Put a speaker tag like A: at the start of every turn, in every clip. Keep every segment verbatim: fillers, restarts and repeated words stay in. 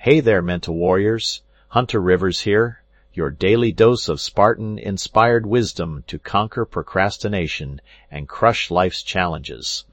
A: Hey there, mental warriors. Hunter Rivers here, your daily dose of Spartan-inspired wisdom to conquer procrastination and crush life's challenges.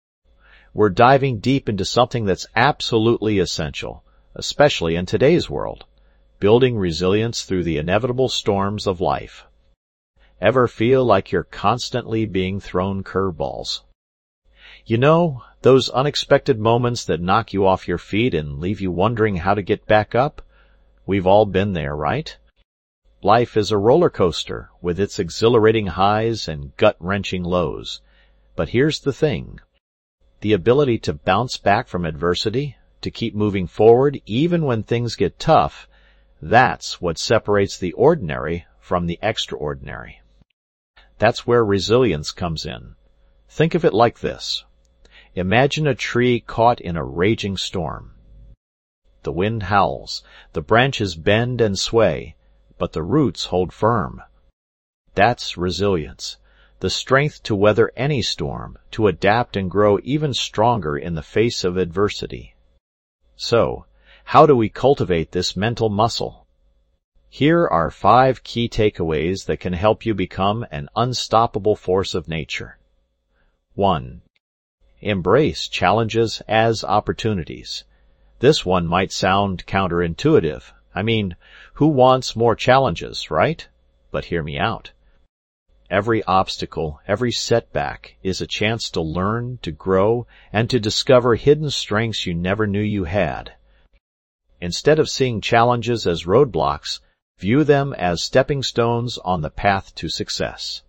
A: We're diving deep into something that's absolutely essential, especially in today's world, building resilience through the inevitable storms of life. Ever feel like you're constantly being thrown curveballs? You know, those unexpected moments that knock you off your feet and leave you wondering how to get back up? We've all been there, right? Life is a roller coaster with its exhilarating highs and gut-wrenching lows. But here's the thing. The ability to bounce back from adversity, to keep moving forward even when things get tough, that's what separates the ordinary from the extraordinary. That's where resilience comes in. Think of it like this. Imagine a tree caught in a raging storm. The wind howls, the branches bend and sway, but the roots hold firm. That's resilience, the strength to weather any storm, to adapt and grow even stronger in the face of adversity. So, how do we cultivate this mental muscle? Here are five key takeaways that can help you become an unstoppable force of nature. One. Embrace challenges as opportunities. This one might sound counterintuitive. I mean, who wants more challenges, right? But hear me out. Every obstacle, every setback is a chance to learn, to grow, and to discover hidden strengths you never knew you had. Instead of seeing challenges as roadblocks, view them as stepping stones on the path to success.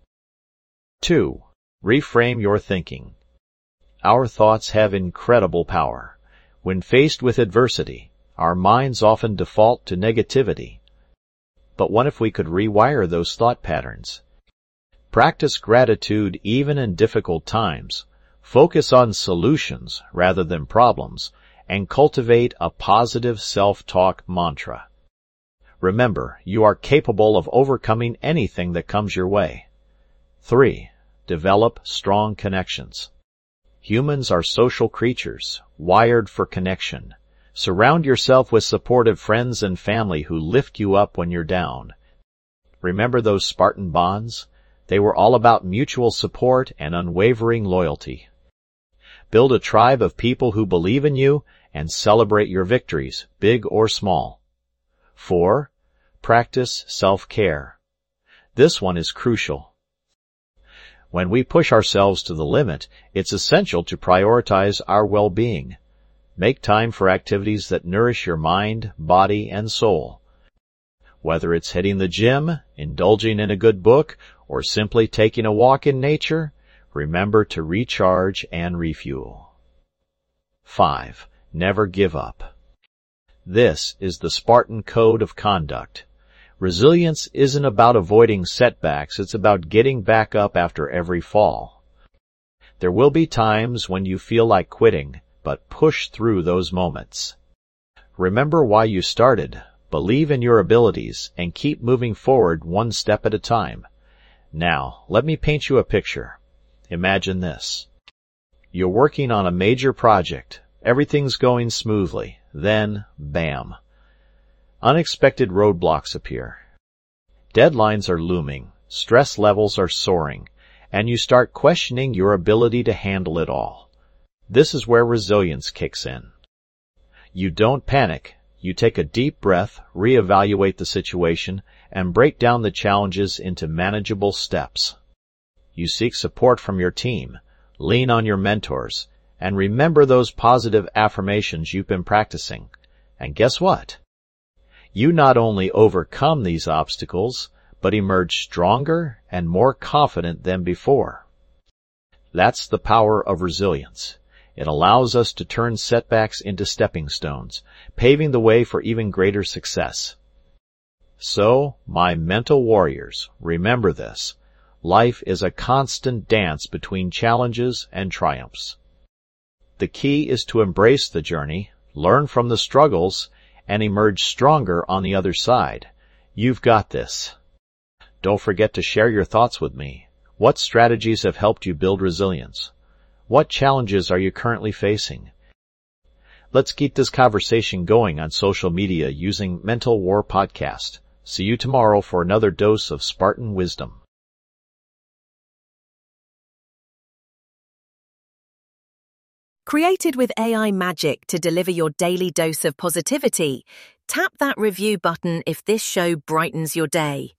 A: Two. Reframe your thinking. Our thoughts have incredible power. When faced with adversity, our minds often default to negativity. But what if we could rewire those thought patterns? Practice gratitude even in difficult times. Focus on solutions rather than problems, and cultivate a positive self-talk mantra. Remember, you are capable of overcoming anything that comes your way. Three. Develop strong connections. Humans are social creatures, wired for connection. Surround yourself with supportive friends and family who lift you up when you're down. Remember those Spartan bonds? They were all about mutual support and unwavering loyalty. Build a tribe of people who believe in you and celebrate your victories, big or small. Four. Practice self-care. This one is crucial. When we push ourselves to the limit, it's essential to prioritize our well-being. Make time for activities that nourish your mind, body, and soul. Whether it's hitting the gym, indulging in a good book, or simply taking a walk in nature, remember to recharge and refuel. Five. Never give up. This is the Spartan code of conduct. Resilience isn't about avoiding setbacks, it's about getting back up after every fall. There will be times when you feel like quitting, but push through those moments. Remember why you started, believe in your abilities, and keep moving forward one step at a time. Now, let me paint you a picture. Imagine this. You're working on a major project. Everything's going smoothly. Then, bam. Unexpected roadblocks appear. Deadlines are looming, stress levels are soaring, and you start questioning your ability to handle it all. This is where resilience kicks in. You don't panic. You take a deep breath, reevaluate the situation, and break down the challenges into manageable steps. You seek support from your team, lean on your mentors, and remember those positive affirmations you've been practicing. And guess what? You not only overcome these obstacles, but emerge stronger and more confident than before. That's the power of resilience. It allows us to turn setbacks into stepping stones, paving the way for even greater success. So, my mental warriors, remember this. Life is a constant dance between challenges and triumphs. The key is to embrace the journey, learn from the struggles, and emerge stronger on the other side. You've got this. Don't forget to share your thoughts with me. What strategies have helped you build resilience? What challenges are you currently facing? Let's keep this conversation going on social media using Mental War Podcast. See you tomorrow for another dose of Spartan wisdom.
B: Created with A I magic to deliver your daily dose of positivity, tap that review button if this show brightens your day.